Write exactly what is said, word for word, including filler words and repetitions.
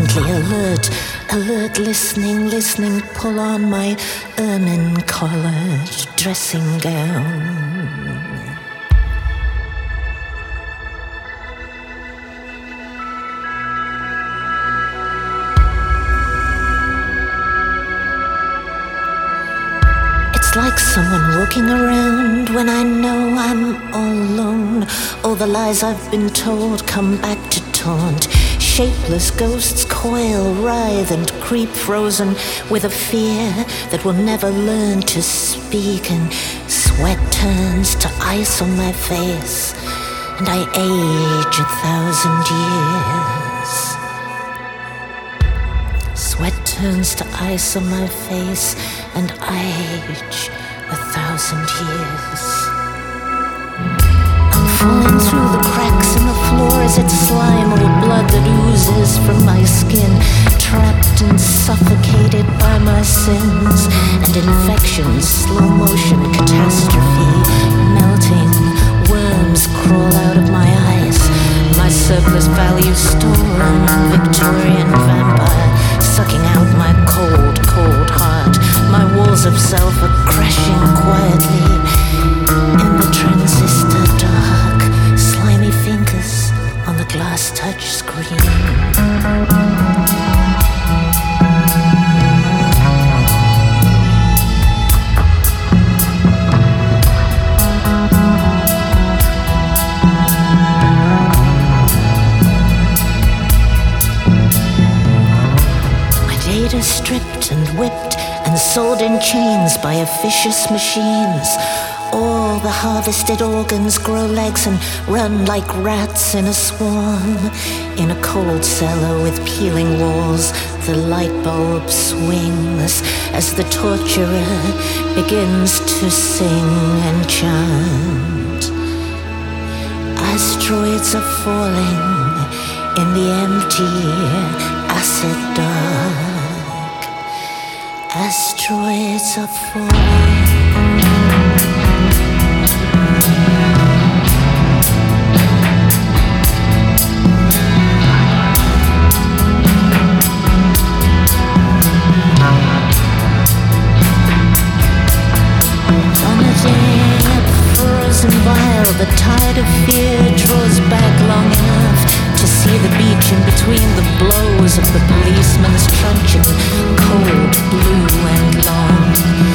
constantly alert, alert, listening, listening, pull on my ermine-collared dressing gown. It's like someone walking around when I know I'm all alone. All the lies I've been told come back to taunt. Shapeless ghosts coil, writhe and creep, frozen with a fear that will never learn to speak. And sweat turns to ice on my face, and I age a thousand years. Sweat turns to ice on my face, and I age a thousand years. I'm falling through the cracks in the floor as it's slime or blood that oozes from my skin, trapped and suffocated by my sins and infections, slow motion catastrophe, melting worms crawl out of my eyes. My surplus value storeroom, Victorian vampire, sucking out my cold, cold heart. My walls of self are crashing quietly in the transistor dark. Slimy fingers on the glass touch screen. Stripped and whipped and sold in chains by officious machines. All the harvested organs grow legs and run like rats in a swarm. In a cold cellar with peeling walls, the light bulb swings as the torturer begins to sing and chant. Asteroids are falling in the empty acid dark. Asteroids are falling. Vomiting up frozen bile, the tide of fear draws back long enough to see the beach in between the blows of the policeman's truncheon, cold, blue and long.